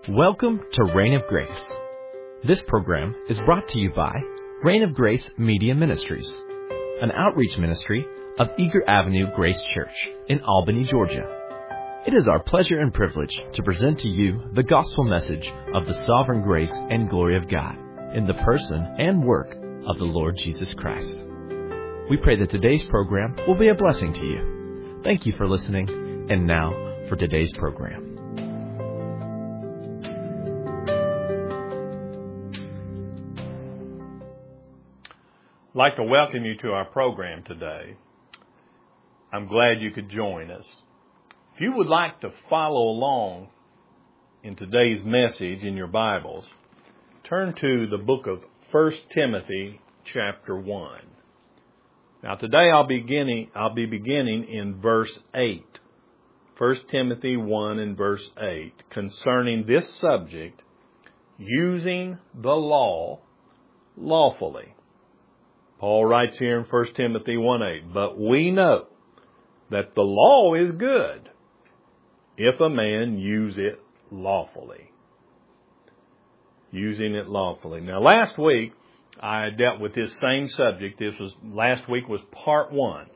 Welcome to Reign of Grace. This program is brought to you by Reign of Grace Media Ministries, an outreach ministry of Eager Avenue Grace Church in Albany, Georgia. It is our pleasure and privilege to present to you the gospel message of the sovereign grace and glory of God in the person and work of the Lord Jesus Christ. We pray that today's program will be a blessing to you. Thank you for listening, and now for today's program. I'd like to welcome you to our program today. I'm glad you could join us. If you would like to follow along in today's message in your Bibles, turn to the book of 1 Timothy chapter 1. Now today I'll be beginning in verse 8. 1 Timothy 1 and verse 8, concerning this subject, using the law lawfully. Paul writes here in 1 Timothy 1:8, but we know that the law is good if a man use it lawfully. Using it lawfully. Now last week I dealt with this same subject. Last week was part 1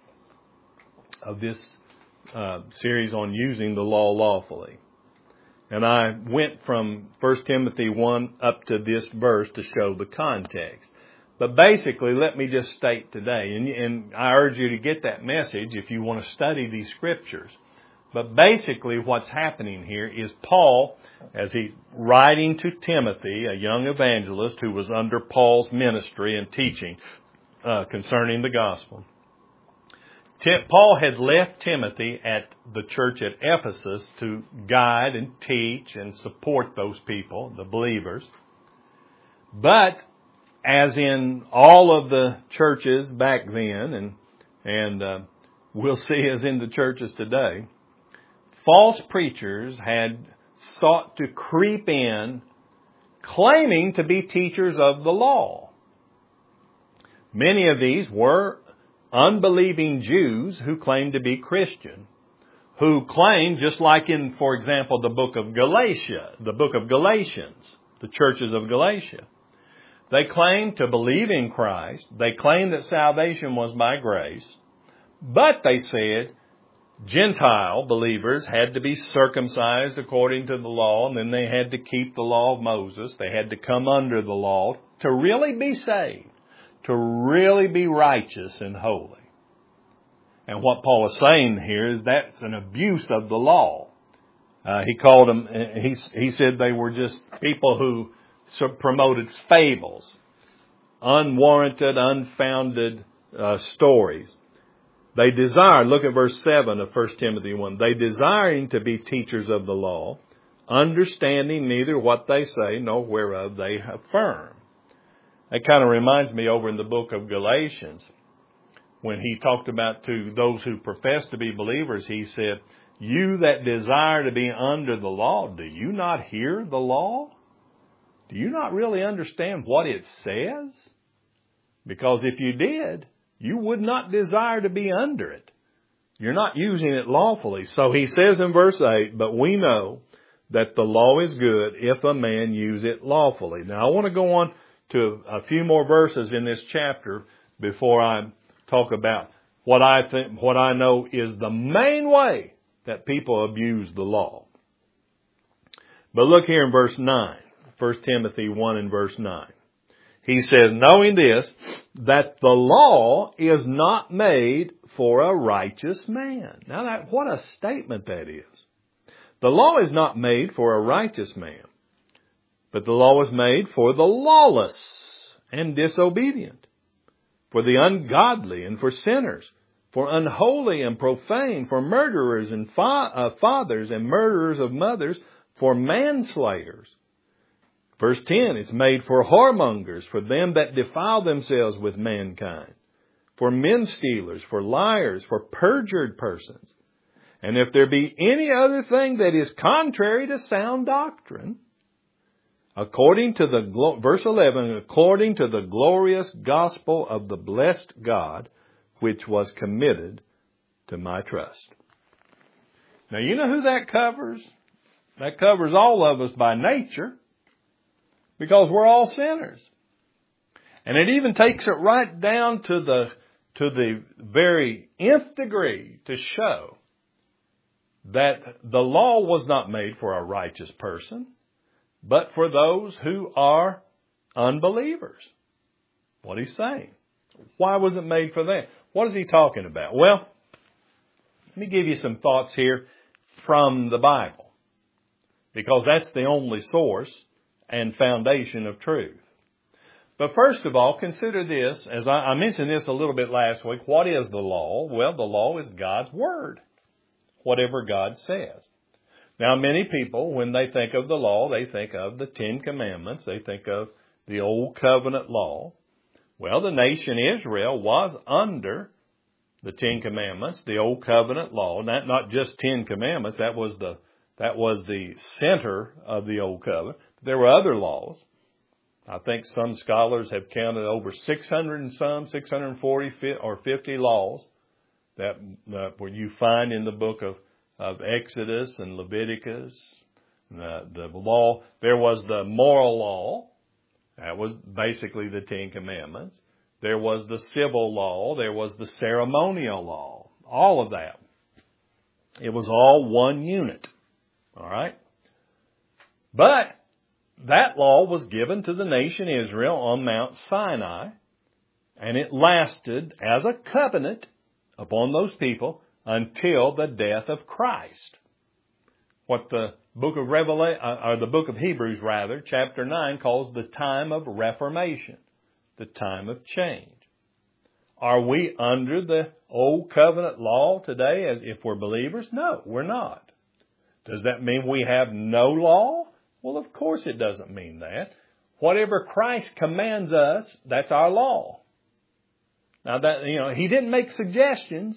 of this series on using the law lawfully. And I went from 1 Timothy 1 up to this verse to show the context. But basically, let me just state today, and I urge you to get that message if you want to study these scriptures. But basically what's happening here is Paul, as he's writing to Timothy, a young evangelist who was under Paul's ministry and teaching concerning the gospel. Paul had left Timothy at the church at Ephesus to guide and teach and support those people, the believers. But as in all of the churches back then, and we'll see as in the churches today, false preachers had sought to creep in claiming to be teachers of the law. Many of these were unbelieving Jews who claimed to be Christian, who claimed, just like in, for example, the book of Galatians, the churches of Galatia. They claimed to believe in Christ. They claimed that salvation was by grace. But they said Gentile believers had to be circumcised according to the law, and then they had to keep the law of Moses. They had to come under the law to really be saved, to really be righteous and holy. And what Paul is saying here is that's an abuse of the law. He called them, he said they were just people who promoted fables, unwarranted, unfounded stories. They desire, look at verse 7 of 1 Timothy 1, they desiring to be teachers of the law, understanding neither what they say nor whereof they affirm. That kind of reminds me over in the book of Galatians, when he talked about to those who profess to be believers, he said, you that desire to be under the law, do you not hear the law? Do you not really understand what it says? Because if you did, you would not desire to be under it. You're not using it lawfully. So he says in verse 8, but we know that the law is good if a man use it lawfully. Now I want to go on to a few more verses in this chapter before I talk about what I know is the main way that people abuse the law. But look here in verse 9. 1 Timothy 1 and verse 9. He says, knowing this, that the law is not made for a righteous man. Now what a statement that is. The law is not made for a righteous man, but the law is made for the lawless and disobedient, for the ungodly and for sinners, for unholy and profane, for murderers and fathers and murderers of mothers, for manslayers. Verse 10, it's made for whoremongers, for them that defile themselves with mankind, for men stealers, for liars, for perjured persons. And if there be any other thing that is contrary to sound doctrine, according to verse 11, according to the glorious gospel of the blessed God, which was committed to my trust. Now you know who that covers? That covers all of us by nature because we're all sinners. And it even takes it right down to the very nth degree to show that the law was not made for a righteous person, but for those who are unbelievers. What he's saying. Why was it made for them? What is he talking about? Well, let me give you some thoughts here from the Bible, because that's the only source and foundation of truth. But first of all, consider this, as I mentioned this a little bit last week. What is the law? Well, the law is God's Word, whatever God says. Now, many people, when they think of the law, they think of the Ten Commandments. They think of the Old Covenant law. Well, the nation Israel was under the Ten Commandments, the Old Covenant law. Not just 10 Commandments. That was the center of the Old Covenant. There were other laws. I think some scholars have counted over 600 and some, 640 or 50 laws that where you find in the book of Exodus and Leviticus. The law, there was the moral law. That was basically the Ten Commandments. There was the civil law. There was the ceremonial law. All of that. It was all one unit. All right? But that law was given to the nation Israel on Mount Sinai, and it lasted as a covenant upon those people until the death of Christ. What the book of the book of Hebrews, chapter 9, calls the time of Reformation, the time of change. Are we under the Old Covenant law today as if we're believers? No, we're not. Does that mean we have no law? Well, of course it doesn't mean that. Whatever Christ commands us, that's our law. Now he didn't make suggestions.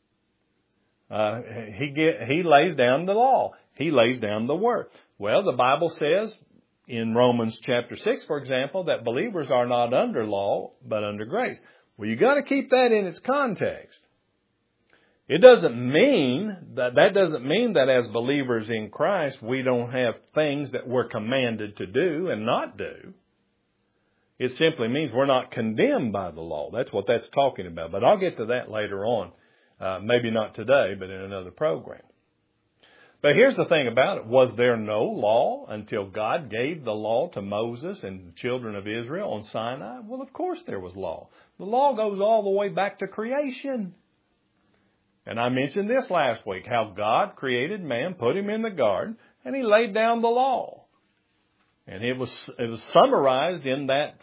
He lays down the law. He lays down the Word. Well, the Bible says in Romans chapter 6, for example, that believers are not under law, but under grace. Well, you got to keep that in its context. That doesn't mean that as believers in Christ, we don't have things that we're commanded to do and not do. It simply means we're not condemned by the law. That's what that's talking about. But I'll get to that later on. Maybe not today, but in another program. But here's the thing about it. Was there no law until God gave the law to Moses and the children of Israel on Sinai? Well, of course there was law. The law goes all the way back to creation. And I mentioned this last week, how God created man, put him in the garden, and he laid down the law. And it was summarized in that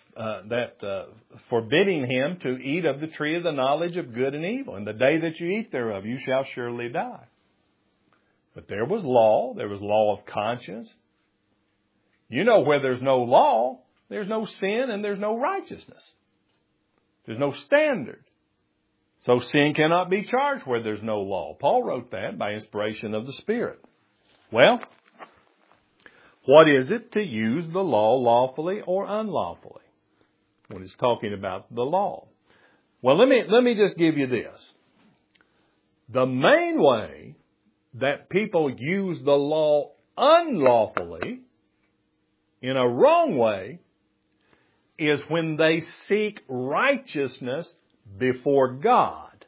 forbidding him to eat of the tree of the knowledge of good and evil. And the day that you eat thereof, you shall surely die. But there was law. There was law of conscience. You know, where there's no law, there's no sin and there's no righteousness. There's no standard. So sin cannot be charged where there's no law. Paul wrote that by inspiration of the Spirit. Well, what is it to use the law lawfully or unlawfully when it's talking about the law? Well, let me just give you this. The main way that people use the law unlawfully, in a wrong way, is when they seek righteousness before God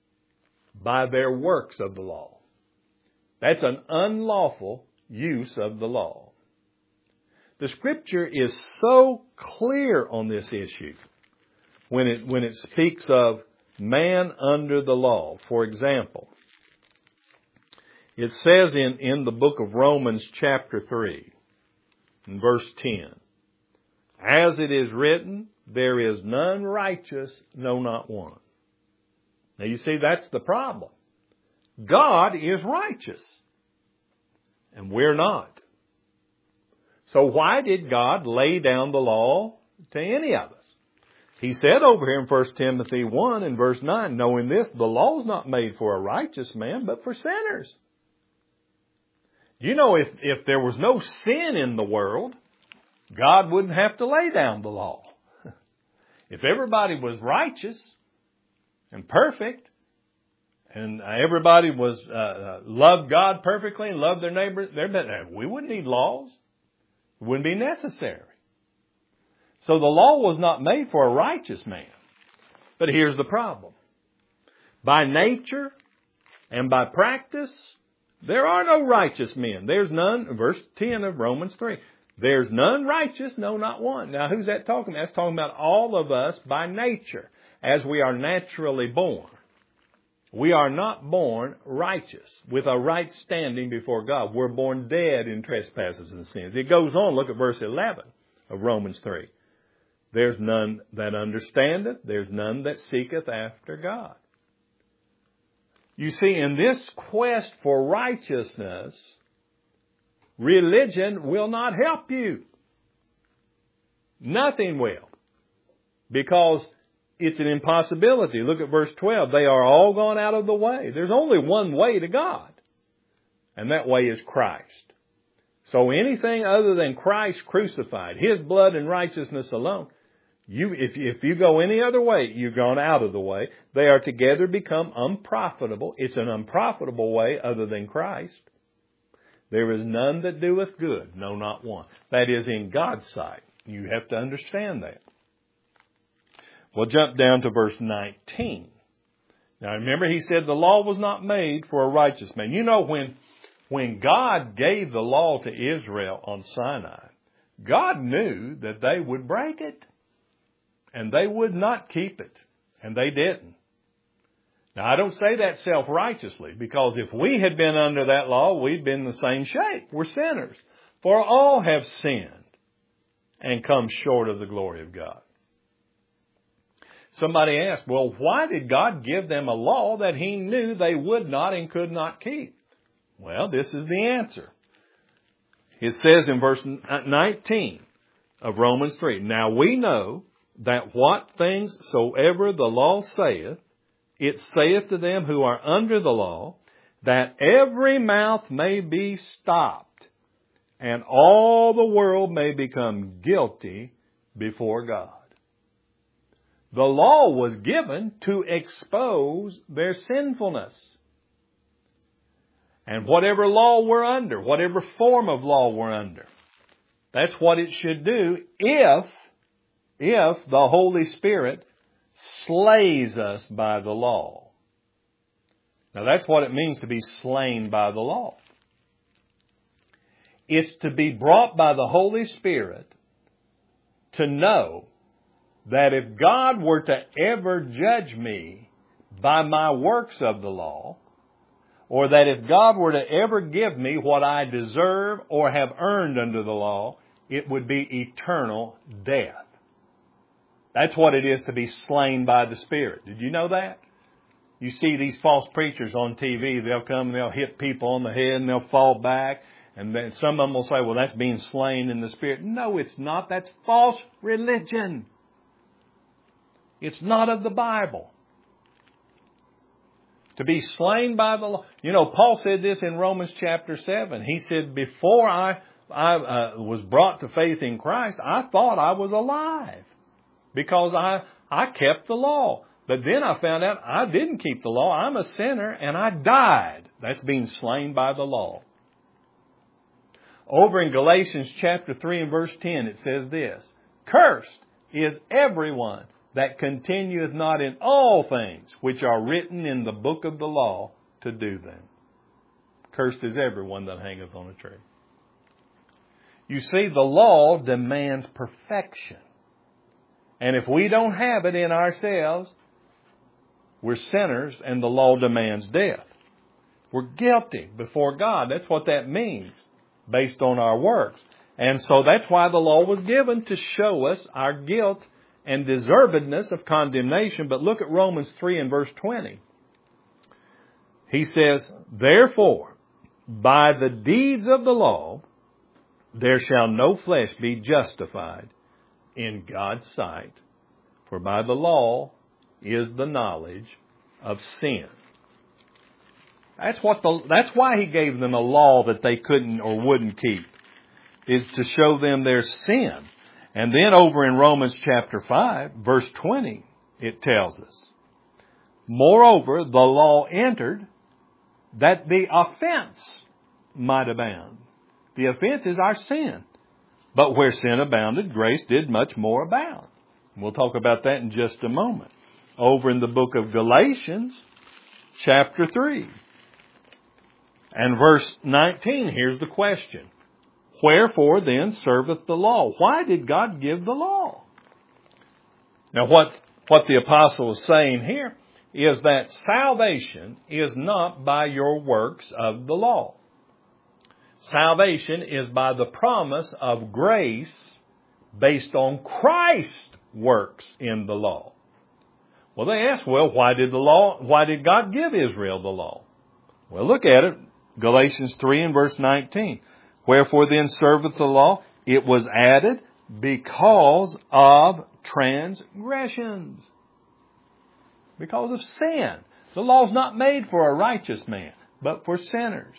by their works of the law. That's an unlawful use of the law. The Scripture is so clear on this issue when it speaks of man under the law. For example, it says in the book of Romans chapter 3, in verse 10, as it is written, there is none righteous, no, not one. Now you see, that's the problem. God is righteous, and we're not. So why did God lay down the law to any of us? He said over here in 1 Timothy 1 and verse 9, knowing this, the law is not made for a righteous man, but for sinners. You know, if there was no sin in the world, God wouldn't have to lay down the law. If everybody was righteous and perfect and everybody was loved God perfectly and loved their neighbor, we wouldn't need laws. It wouldn't be necessary. So the law was not made for a righteous man. But here's the problem. By nature and by practice, there are no righteous men. There's none, verse 10 of Romans 3. There's none righteous, no, not one. Now, who's that talking about? That's talking about all of us by nature, as we are naturally born. We are not born righteous, with a right standing before God. We're born dead in trespasses and sins. It goes on, look at verse 11 of Romans 3. There's none that understandeth, there's none that seeketh after God. You see, in this quest for righteousness, religion will not help you. Nothing will. Because it's an impossibility. Look at verse 12. They are all gone out of the way. There's only one way to God. And that way is Christ. So anything other than Christ crucified, His blood and righteousness alone, if you go any other way, you've gone out of the way. They are together become unprofitable. It's an unprofitable way other than Christ. There is none that doeth good, no, not one. That is in God's sight. You have to understand that. We'll jump down to verse 19. Now remember, he said the law was not made for a righteous man. You know, when God gave the law to Israel on Sinai, God knew that they would break it. And they would not keep it. And they didn't. Now, I don't say that self-righteously, because if we had been under that law, we'd been the same shape. We're sinners. For all have sinned and come short of the glory of God. Somebody asked, well, why did God give them a law that He knew they would not and could not keep? Well, this is the answer. It says in verse 19 of Romans 3, now we know that what things soever the law saith, it saith to them who are under the law, that every mouth may be stopped, and all the world may become guilty before God. The law was given to expose their sinfulness. And whatever law we're under, whatever form of law we're under, that's what it should do if the Holy Spirit slays us by the law. Now that's what it means to be slain by the law. It's to be brought by the Holy Spirit to know that if God were to ever judge me by my works of the law, or that if God were to ever give me what I deserve or have earned under the law, it would be eternal death. That's what it is to be slain by the Spirit. Did you know that? You see these false preachers on TV, they'll come and they'll hit people on the head and they'll fall back. And then some of them will say, well, that's being slain in the Spirit. No, it's not. That's false religion. It's not of the Bible. To be slain by the law. You know, Paul said this in Romans chapter 7. He said, before I was brought to faith in Christ, I thought I was alive. Because I kept the law. But then I found out I didn't keep the law. I'm a sinner and I died. That's being slain by the law. Over in Galatians chapter 3 and verse 10 it says this. Cursed is everyone that continueth not in all things which are written in the book of the law to do them. Cursed is everyone that hangeth on a tree. You see, the law demands perfection. And if we don't have it in ourselves, we're sinners and the law demands death. We're guilty before God. That's what that means based on our works. And so that's why the law was given, to show us our guilt and deservedness of condemnation. But look at Romans 3 and verse 20. He says, therefore, by the deeds of the law, there shall no flesh be justified in God's sight. For by the law is the knowledge of sin. That's why He gave them a law that they couldn't or wouldn't keep, is to show them their sin. And then over in Romans chapter 5, verse 20, it tells us, Moreover, the law entered that the offense might abound. The offense is our sin. But where sin abounded, grace did much more abound. We'll talk about that in just a moment. Over in the book of Galatians, chapter 3. And verse 19, here's the question. Wherefore then serveth the law? Why did God give the law? Now what the apostle is saying here is that salvation is not by your works of the law. Salvation is by the promise of grace based on Christ's works in the law. Well, they ask, why did God give Israel the law? Well, look at it. Galatians 3 and verse 19. Wherefore then serveth the law? It was added because of transgressions. Because of sin. The law's not made for a righteous man, but for sinners.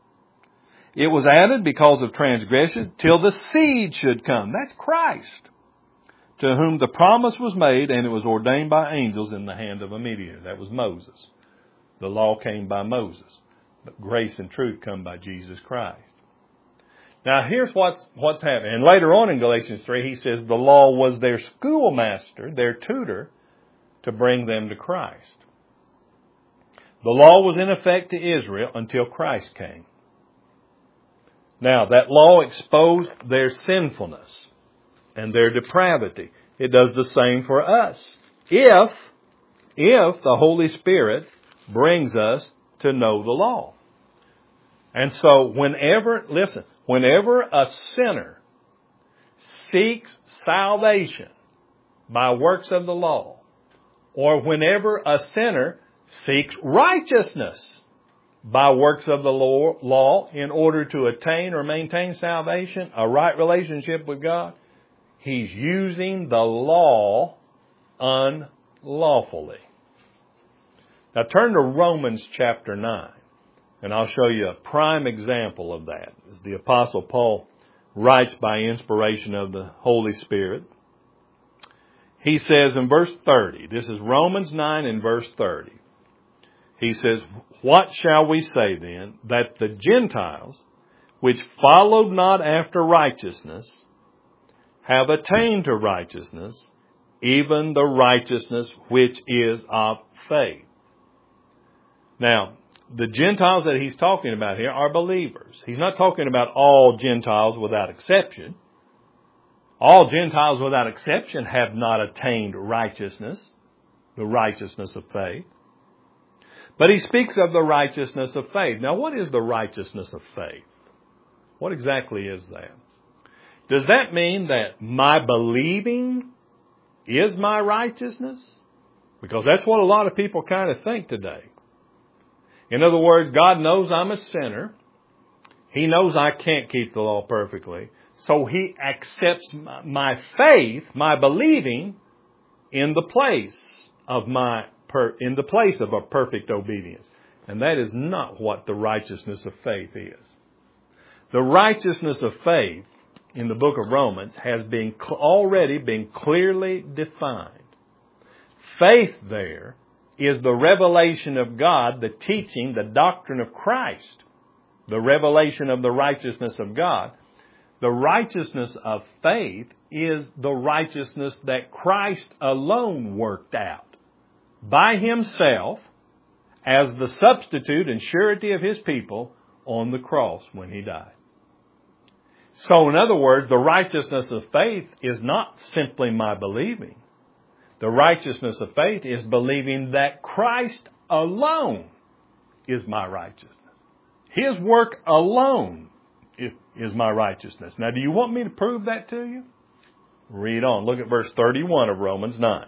It was added because of transgressions till the seed should come. That's Christ. To whom the promise was made, and it was ordained by angels in the hand of a mediator. That was Moses. The law came by Moses. But grace and truth come by Jesus Christ. Now here's what's happening. And later on in Galatians 3, he says the law was their schoolmaster, their tutor, to bring them to Christ. The law was in effect to Israel until Christ came. Now, that law exposed their sinfulness and their depravity. It does the same for us. If the Holy Spirit brings us to know the law. And so whenever a sinner seeks salvation by works of the law, or whenever a sinner seeks righteousness by works of the law in order to attain or maintain salvation, a right relationship with God, he's using the law unlawfully. Now turn to Romans chapter 9, and I'll show you a prime example of that. As the Apostle Paul writes by inspiration of the Holy Spirit. He says in verse 30, this is Romans 9 and verse 30. He says, what shall we say then? That the Gentiles, which followed not after righteousness, have attained to righteousness, even the righteousness which is of faith. Now, the Gentiles that he's talking about here are believers. He's not talking about all Gentiles without exception. All Gentiles without exception have not attained righteousness, the righteousness of faith. But he speaks of the righteousness of faith. Now, what is the righteousness of faith? What exactly is that? Does that mean that my believing is my righteousness? Because that's what a lot of people kind of think today. In other words, God knows I'm a sinner. He knows I can't keep the law perfectly. So He accepts my faith, my believing, in the place of a perfect obedience. And that is not what the righteousness of faith is. The righteousness of faith in the book of Romans has already been clearly defined. Faith there is the revelation of God, the teaching, the doctrine of Christ, the revelation of the righteousness of God. The righteousness of faith is the righteousness that Christ alone worked out by Himself as the substitute and surety of His people on the cross when He died. So in other words, the righteousness of faith is not simply my believing. The righteousness of faith is believing that Christ alone is my righteousness. His work alone is my righteousness. Now, do you want me to prove that to you? Read on. Look at verse 31 of Romans 9.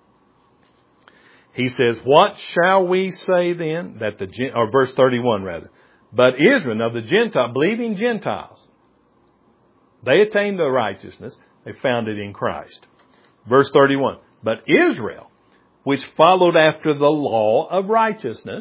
He says, what shall we say then that or verse 31 rather. But Israel, of the believing Gentiles, they attained the righteousness. They found it in Christ. Verse 31. But Israel, which followed after the law of righteousness,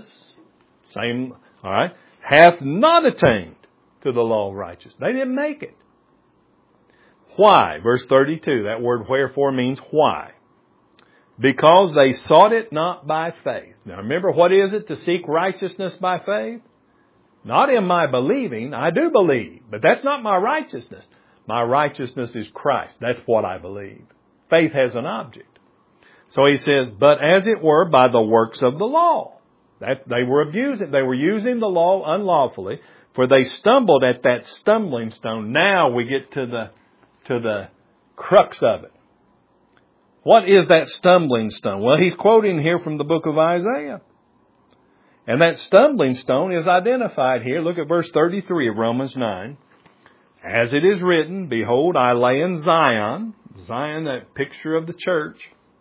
hath not attained to the law of righteousness. They didn't make it. Why? Verse 32. That word wherefore means why. because they sought it not by faith. Now remember, what is it to seek righteousness by faith? Not in my believing. I do believe, but that's not my righteousness. My righteousness is Christ. That's what I believe. Faith has an object. So he says, but as it were by the works of the law. That they were abusing. They were using the law unlawfully, for they stumbled at that stumbling stone. Now we get to the crux of it. What is that stumbling stone? Well, he's quoting here from the book of Isaiah. And that stumbling stone is identified here. Look at verse 33 of Romans 9. As it is written, behold, I lay in Zion, that picture of the church,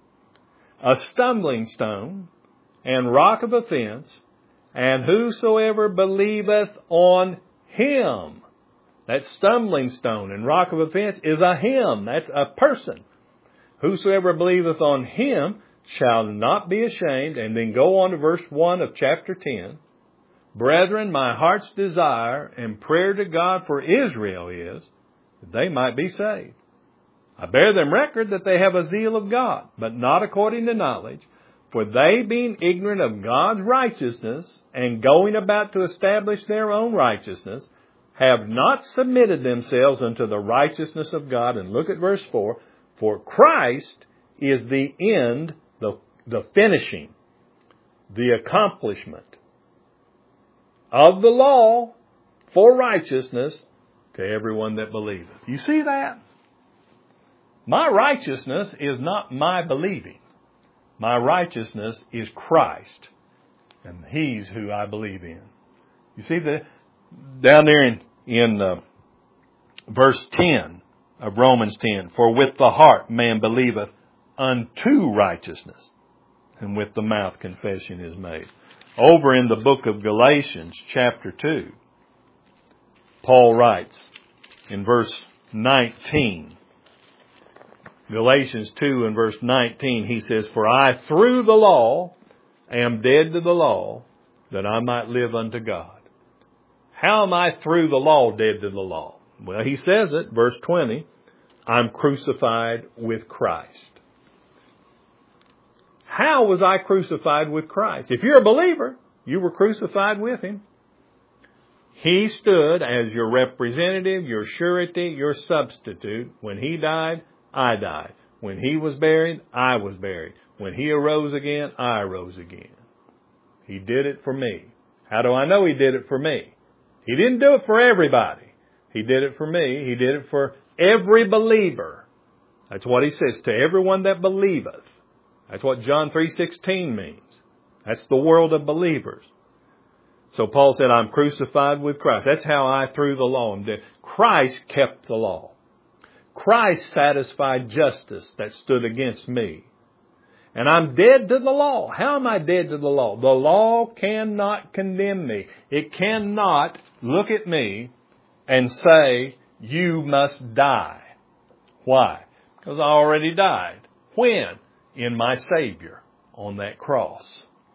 a stumbling stone and rock of offense, and whosoever believeth on him. That stumbling stone and rock of offense is a him. That's a person. Whosoever believeth on him shall not be ashamed. And then go on to verse 1 of chapter 10. Brethren, my heart's desire and prayer to God for Israel is that they might be saved. I bear them record that they have a zeal of God, but not according to knowledge. For they, being ignorant of God's righteousness and going about to establish their own righteousness, have not submitted themselves unto the righteousness of God. And look at verse 4. For Christ is the end, the finishing, the accomplishment of the law for righteousness to everyone that believeth. You see that? My righteousness is not my believing. My righteousness is Christ. And He's who I believe in. You see that down there in verse 10 of Romans 10. For with the heart man believeth unto righteousness, and with the mouth confession is made. Over in the book of Galatians chapter 2, Paul writes in verse 19, Galatians 2 and verse 19, he says, For I through the law am dead to the law, that I might live unto God. How am I through the law dead to the law? Well, he says it, verse 20, I'm crucified with Christ. How was I crucified with Christ? If you're a believer, you were crucified with Him. He stood as your representative, your surety, your substitute. When He died, I died. When He was buried, I was buried. When He arose again, I arose again. He did it for me. How do I know He did it for me? He didn't do it for everybody. He did it for me. He did it for every believer. That's what He says, to everyone that believeth. That's what John 3:16 means. That's the world of believers. So Paul said, I'm crucified with Christ. That's how I through the law am dead. Christ kept the law. Christ satisfied justice that stood against me. And I'm dead to the law. How am I dead to the law? The law cannot condemn me. It cannot look at me and say, you must die. Why? Because I already died. When? In my Savior on that cross.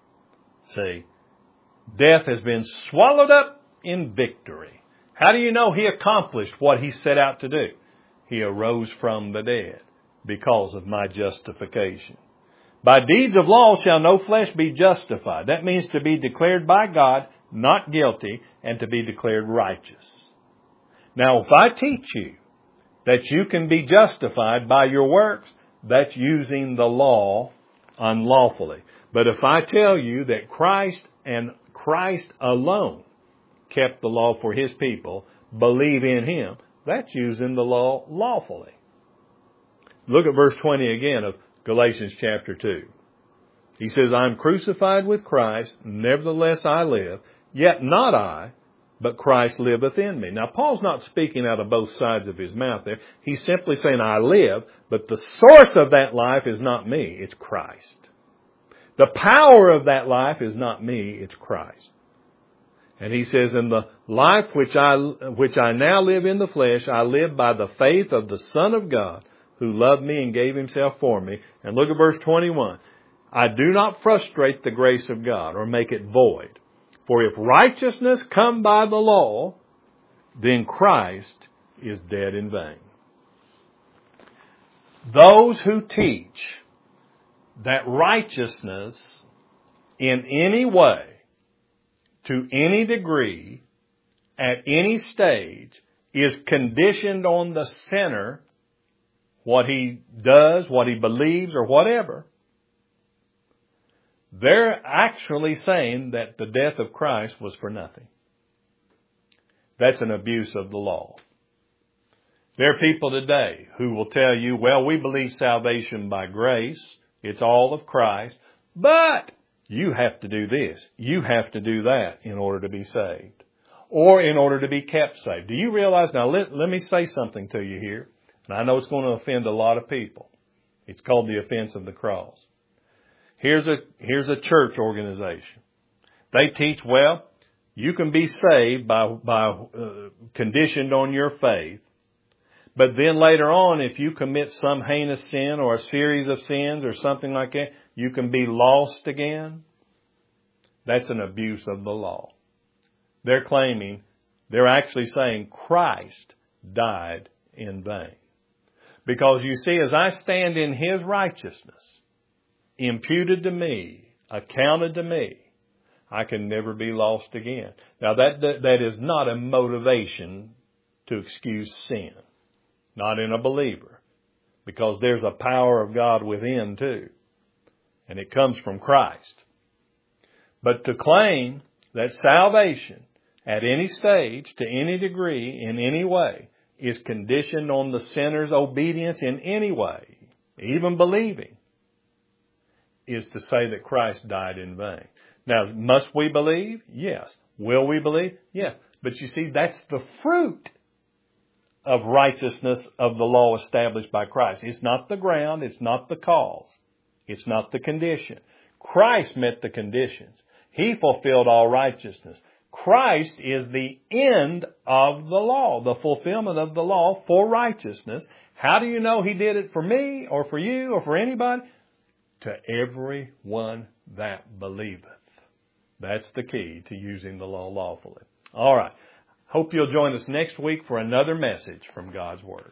See, death has been swallowed up in victory. How do you know He accomplished what He set out to do? He arose from the dead because of my justification. By deeds of law shall no flesh be justified. That means to be declared by God not guilty and to be declared righteous. Now, if I teach you that you can be justified by your works, that's using the law unlawfully. But if I tell you that Christ and Christ alone kept the law for His people, believe in Him, that's using the law lawfully. Look at verse 20 again of Galatians chapter 2. He says, I'm crucified with Christ, nevertheless I live, yet not I, but Christ liveth in me. Now, Paul's not speaking out of both sides of his mouth there. He's simply saying, I live, but the source of that life is not me, it's Christ. The power of that life is not me, it's Christ. And he says, in the life which I now live in the flesh, I live by the faith of the Son of God, who loved me and gave Himself for me. And look at verse 21. I do not frustrate the grace of God or make it void. For if righteousness come by the law, then Christ is dead in vain. Those who teach that righteousness in any way, to any degree, at any stage, is conditioned on the sinner, what he does, what he believes, or whatever, they're actually saying that the death of Christ was for nothing. That's an abuse of the law. There are people today who will tell you, well, we believe salvation by grace. It's all of Christ. But you have to do this. You have to do that in order to be saved. Or in order to be kept saved. Do you realize, now let me say something to you here. And I know it's going to offend a lot of people. It's called the offense of the cross. Here's a church organization. They teach, well, you can be saved by conditioned on your faith. But then later on, if you commit some heinous sin or a series of sins or something like that, you can be lost again. That's an abuse of the law. They're actually saying Christ died in vain. Because you see, as I stand in His righteousness, imputed to me, accounted to me, I can never be lost again. Now that is not a motivation to excuse sin. Not in a believer. Because there's a power of God within too. And it comes from Christ. But to claim that salvation at any stage, to any degree, in any way, is conditioned on the sinner's obedience in any way, even believing, is to say that Christ died in vain. Now, must we believe? Yes. Will we believe? Yes. But you see, that's the fruit of righteousness of the law established by Christ. It's not the ground. It's not the cause. It's not the condition. Christ met the conditions. He fulfilled all righteousness. Christ is the end of the law, the fulfillment of the law for righteousness. How do you know He did it for me or for you or for anybody? To every one that believeth. That's the key to using the law lawfully. All right. Hope you'll join us next week for another message from God's Word.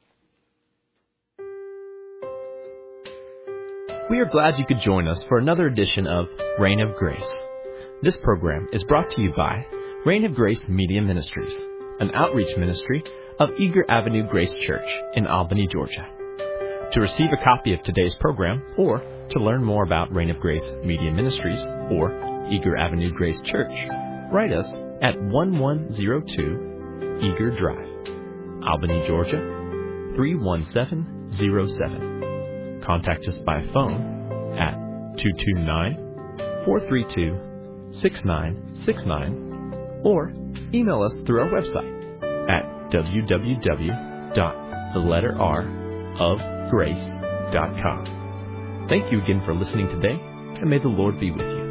We are glad you could join us for another edition of Reign of Grace. This program is brought to you by Reign of Grace Media Ministries, an outreach ministry of Eager Avenue Grace Church in Albany, Georgia. To receive a copy of today's program or to learn more about Reign of Grace Media Ministries or Eager Avenue Grace Church, write us at 1102 Eager Drive, Albany, Georgia 31707. Contact us by phone at 229-432-6969 or email us through our website at www.theletterrofgrace.com. Thank you again for listening today, and may the Lord be with you.